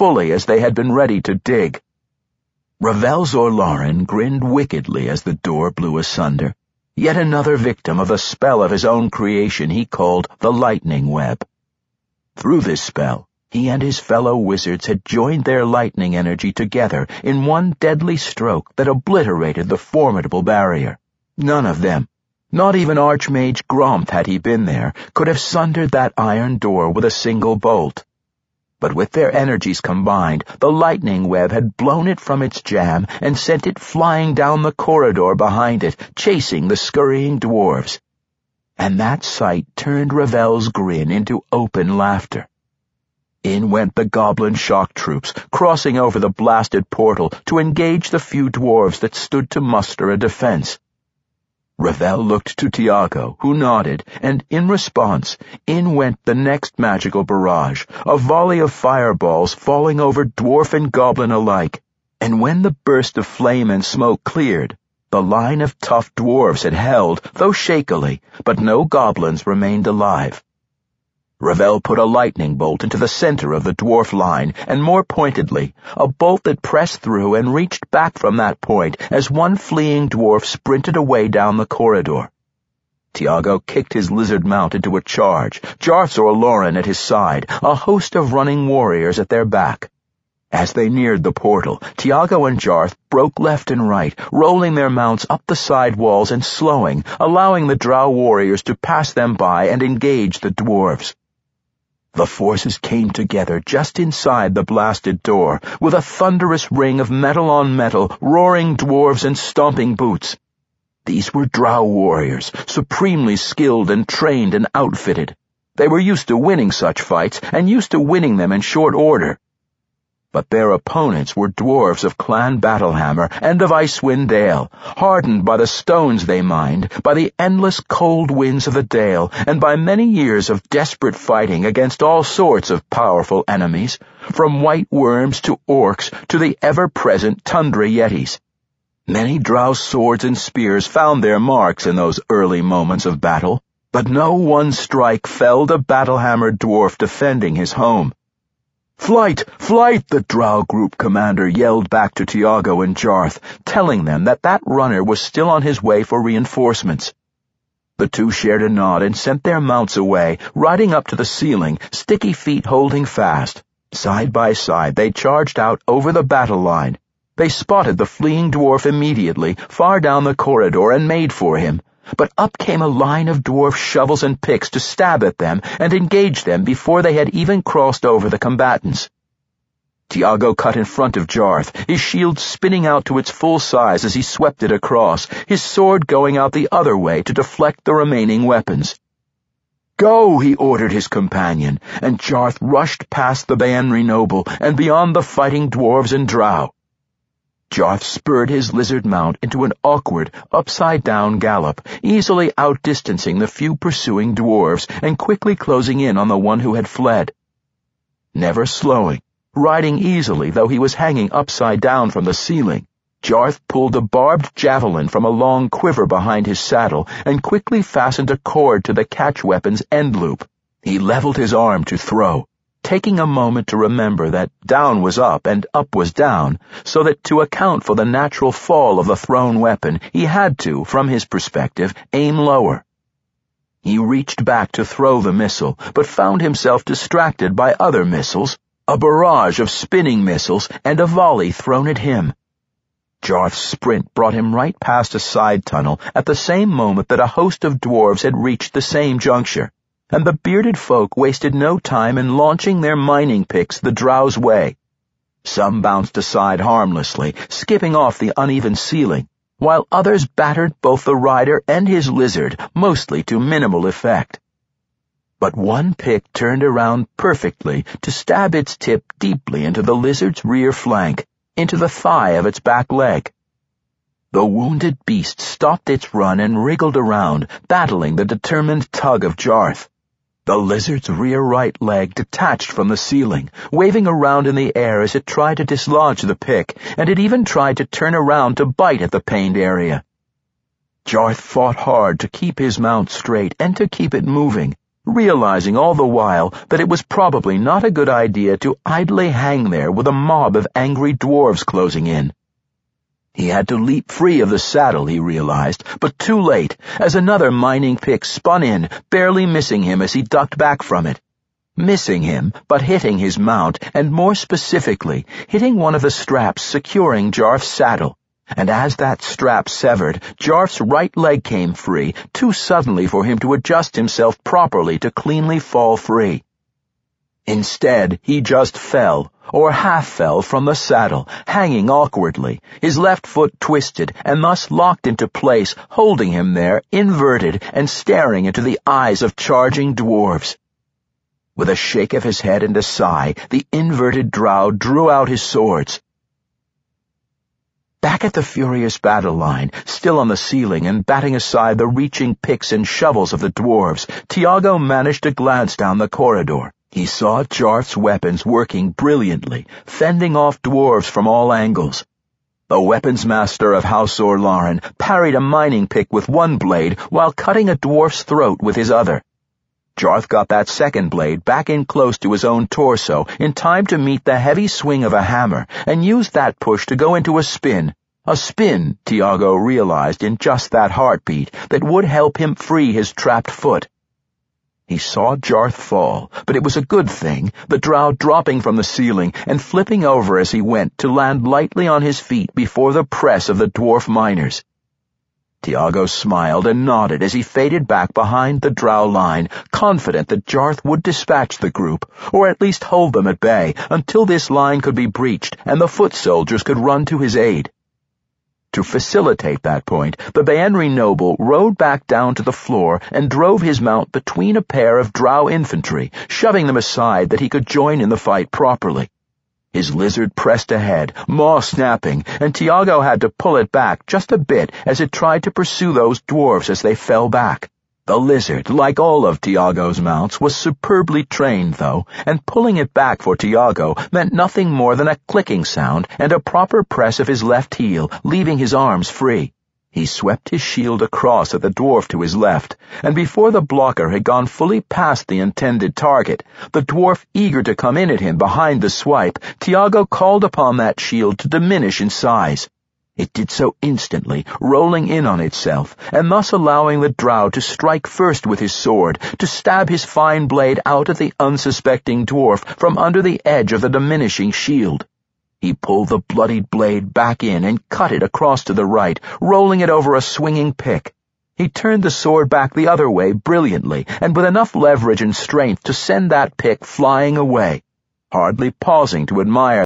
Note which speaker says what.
Speaker 1: fully as they had been ready to dig. Ravel Zorlarin grinned wickedly as the door blew asunder, yet another victim of a spell of his own creation he called the Lightning Web. Through this spell, he and his fellow wizards had joined their lightning energy together in one deadly stroke that obliterated the formidable barrier. None of them, not even Archmage Gromp had he been there, could have sundered that iron door with a single bolt. But with their energies combined, the lightning web had blown it from its jam and sent it flying down the corridor behind it, chasing the scurrying dwarves. And that sight turned Ravel's grin into open laughter. In went the goblin shock troops, crossing over the blasted portal to engage the few dwarves that stood to muster a defense. Ravel looked to Tiago, who nodded, and in response, in went the next magical barrage, a volley of fireballs falling over dwarf and goblin alike, and when the burst of flame and smoke cleared, the line of tough dwarves had held, though shakily, but no goblins remained alive. Ravel put a lightning bolt into the center of the dwarf line, and more pointedly, a bolt that pressed through and reached back from that point as one fleeing dwarf sprinted away down the corridor. Tiago kicked his lizard mount into a charge, Jarth Zorlarin at his side, a host of running warriors at their back. As they neared the portal, Tiago and Jarth broke left and right, rolling their mounts up the side walls and slowing, allowing the drow warriors to pass them by and engage the dwarves. The forces came together just inside the blasted door, with a thunderous ring of metal on metal, roaring dwarves and stomping boots. These were drow warriors, supremely skilled and trained and outfitted. They were used to winning such fights, and used to winning them in short order. But their opponents were dwarves of Clan Battlehammer and of Icewind Dale, hardened by the stones they mined, by the endless cold winds of the Dale, and by many years of desperate fighting against all sorts of powerful enemies, from white worms to orcs to the ever-present tundra yetis. Many drow swords and spears found their marks in those early moments of battle, but no one strike felled a battle-hammered dwarf defending his home. "Flight! Flight!" the drow group commander yelled back to Tiago and Jarth, telling them that runner was still on his way for reinforcements. The two shared a nod and sent their mounts away, riding up to the ceiling, sticky feet holding fast. Side by side they charged out over the battle line. They spotted the fleeing dwarf immediately, far down the corridor, and made for him. But up came a line of dwarf shovels and picks to stab at them and engage them before they had even crossed over the combatants. Tiago cut in front of Jarth, his shield spinning out to its full size as he swept it across, his sword going out the other way to deflect the remaining weapons. "Go!" he ordered his companion, and Jarth rushed past the Baenri noble and beyond the fighting dwarves and drow. Jarth spurred his lizard mount into an awkward, upside-down gallop, easily outdistancing the few pursuing dwarves and quickly closing in on the one who had fled. Never slowing, riding easily though he was hanging upside down from the ceiling, Jarth pulled a barbed javelin from a long quiver behind his saddle and quickly fastened a cord to the catch-weapon's end loop. He leveled his arm to throw, taking a moment to remember that down was up and up was down, so that to account for the natural fall of the thrown weapon, he had to, from his perspective, aim lower. He reached back to throw the missile, but found himself distracted by other missiles, a barrage of spinning missiles, and a volley thrown at him. Jarth's sprint brought him right past a side tunnel at the same moment that a host of dwarves had reached the same juncture, and the bearded folk wasted no time in launching their mining picks the drow's way. Some bounced aside harmlessly, skipping off the uneven ceiling, while others battered both the rider and his lizard, mostly to minimal effect. But one pick turned around perfectly to stab its tip deeply into the lizard's rear flank, into the thigh of its back leg. The wounded beast stopped its run and wriggled around, battling the determined tug of Jarth. The lizard's rear right leg detached from the ceiling, waving around in the air as it tried to dislodge the pick, and it even tried to turn around to bite at the pained area. Jarth fought hard to keep his mount straight and to keep it moving, realizing all the while that it was probably not a good idea to idly hang there with a mob of angry dwarves closing in. He had to leap free of the saddle, he realized, but too late, as another mining pick spun in, barely missing him as he ducked back from it. Missing him, but hitting his mount, and more specifically, hitting one of the straps securing Jarth's saddle. And as that strap severed, Jarth's right leg came free, too suddenly for him to adjust himself properly to cleanly fall free. Instead, he just fell, or half fell from the saddle, hanging awkwardly, his left foot twisted and thus locked into place, holding him there, inverted and staring into the eyes of charging dwarves. With a shake of his head and a sigh, the inverted drow drew out his swords. Back at the furious battle line, still on the ceiling and batting aside the reaching picks and shovels of the dwarves, Tiago managed to glance down the corridor. He saw Jarth's weapons working brilliantly, fending off dwarves from all angles. The weapons master of House Orlaren parried a mining pick with one blade while cutting a dwarf's throat with his other. Jarth got that second blade back in close to his own torso in time to meet the heavy swing of a hammer and used that push to go into a spin. A spin, Tiago realized in just that heartbeat, that would help him free his trapped foot. He saw Jarth fall, but it was a good thing, the drow dropping from the ceiling and flipping over as he went to land lightly on his feet before the press of the dwarf miners. Tiago smiled and nodded as he faded back behind the drow line, confident that Jarth would dispatch the group, or at least hold them at bay, until this line could be breached and the foot soldiers could run to his aid. To facilitate that point, the Baenri noble rode back down to the floor and drove his mount between a pair of drow infantry, shoving them aside that he could join in the fight properly. His lizard pressed ahead, maw snapping, and Tiago had to pull it back just a bit as it tried to pursue those dwarves as they fell back. The lizard, like all of Tiago's mounts, was superbly trained, though, and pulling it back for Tiago meant nothing more than a clicking sound and a proper press of his left heel, leaving his arms free. He swept his shield across at the dwarf to his left, and before the blocker had gone fully past the intended target, the dwarf eager to come in at him behind the swipe, Tiago called upon that shield to diminish in size. It did so instantly, rolling in on itself, and thus allowing the drow to strike first with his sword, to stab his fine blade out at the unsuspecting dwarf from under the edge of the diminishing shield. He pulled the bloodied blade back in and cut it across to the right, rolling it over a swinging pick. He turned the sword back the other way brilliantly, and with enough leverage and strength to send that pick flying away, hardly pausing to admire